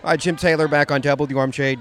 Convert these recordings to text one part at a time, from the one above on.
Hi, Jim Taylor back on WRMJ,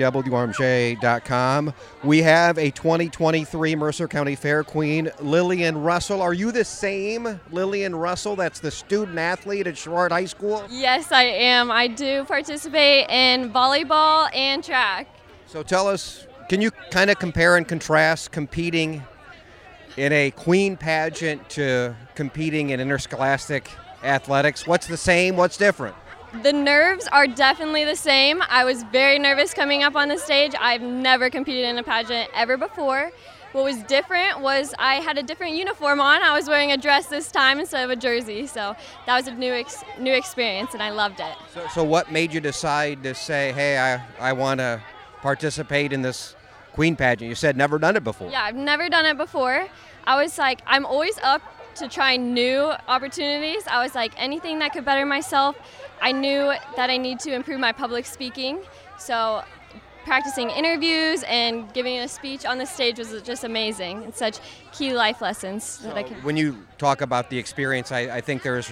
WRMJ.com. We have a 2023 Mercer County Fair Queen, Lillian Russell. Are you the same Lillian Russell that's the student athlete at Sherrard High School? Yes, I am. I do participate in volleyball and track. So tell us, can you kind of compare and contrast competing in a queen pageant to competing in interscholastic athletics? What's the same? What's different? The nerves are definitely the same. I was very nervous coming up on the stage. I've never competed in a pageant ever before. What was different was I had a different uniform on. I was wearing a dress this time instead of a jersey, so that was a new experience, and I loved it. So what made you decide to say, hey, I want to participate in this queen pageant? You said never done it before. Yeah, I've never done it before. I was like, I'm always up to try new opportunities. I was like, anything that could better myself. I knew that I need to improve my public speaking, so practicing interviews and giving a speech on the stage was just amazing. It's such key life lessons that I can. When you talk about the experience, I think there's,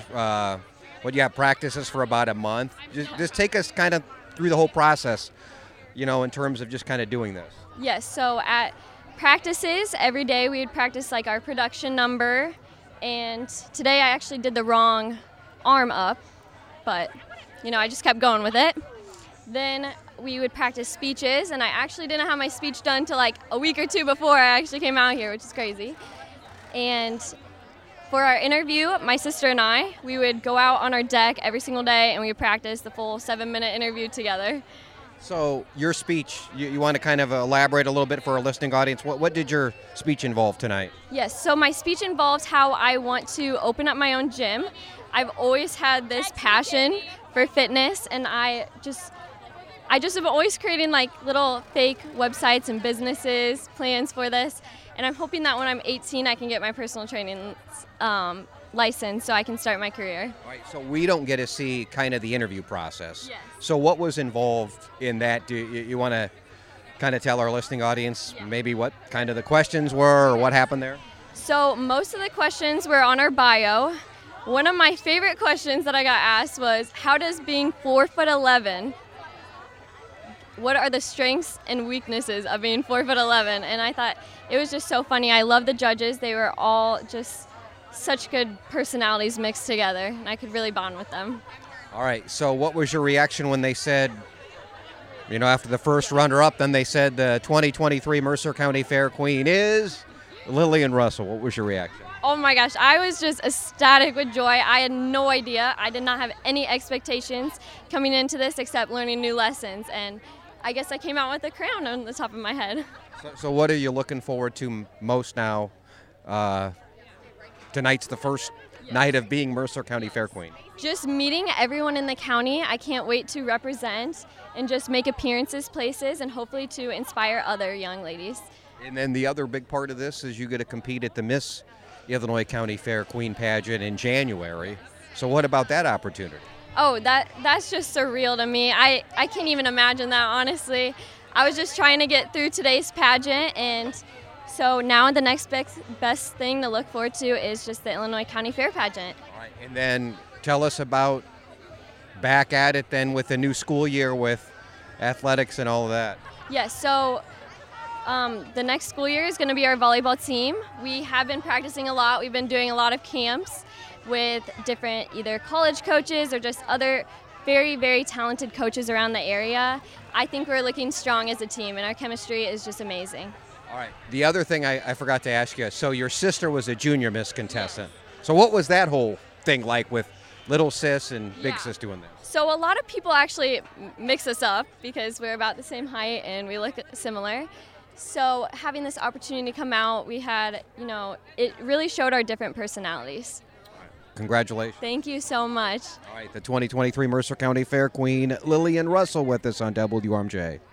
you have practices for about a month. Just take us kind of through the whole process, in terms of just kind of doing this. Yes, so at practices, every day we would practice like our production number, and today I actually did the wrong arm up. But, I just kept going with it. Then we would practice speeches, and I actually didn't have my speech done till like a week or two before I actually came out here, which is crazy. And for our interview, my sister and I, we would go out on our deck every single day, and we would practice the full 7-minute interview together. So your speech, you want to kind of elaborate a little bit for our listening audience. What did your speech involve tonight? Yes, so my speech involves how I want to open up my own gym. I've always had this passion for fitness, and I just am always creating like little fake websites and businesses, plans for this, and I'm hoping that when I'm 18 I can get my personal training license so I can start my career. All right, so we don't get to see kind of the interview process. Yes. So what was involved in that? Do you want to kind of tell our listening audience maybe what kind of the questions were or what happened there? So most of the questions were on our bio. One of my favorite questions that I got asked was, how does being 4'11", what are the strengths and weaknesses of being 4'11"? And I thought it was just so funny. I love the judges. They were all just such good personalities mixed together, and I could really bond with them. All right, so what was your reaction when they said, after the first runner-up, then they said the 2023 Mercer County Fair Queen is Lillian Russell? What was your reaction? Oh my gosh, I was just ecstatic with joy. I had no idea. I did not have any expectations coming into this except learning new lessons, and I guess I came out with a crown on the top of my head. So what are you looking forward to most now? Tonight's the first night of being Mercer County Fair Queen. Just meeting everyone in the county. I can't wait to represent and just make appearances places and hopefully to inspire other young ladies. And then the other big part of this is you get to compete at the Miss Illinois County Fair Queen pageant in January. So what about that opportunity? Oh, that's just surreal to me. I can't even imagine that, honestly. I was just trying to get through today's pageant, and so now the next best thing to look forward to is just the Illinois County Fair pageant. All right, and then tell us about back at it then with the new school year with athletics and all of that. Yes, so the next school year is going to be our volleyball team. We have been practicing a lot. We've been doing a lot of camps with different either college coaches or just other very, very talented coaches around the area. I think we're looking strong as a team, and our chemistry is just amazing. All right. The other thing I forgot to ask you, so your sister was a junior Miss contestant. So what was that whole thing like with little sis and big sis doing that? So a lot of people actually mix us up because we're about the same height and we look similar. So having this opportunity to come out, we had, it really showed our different personalities. Congratulations. Thank you so much. All right, the 2023 Mercer County Fair Queen, Lillian Russell, with us on WRMJ.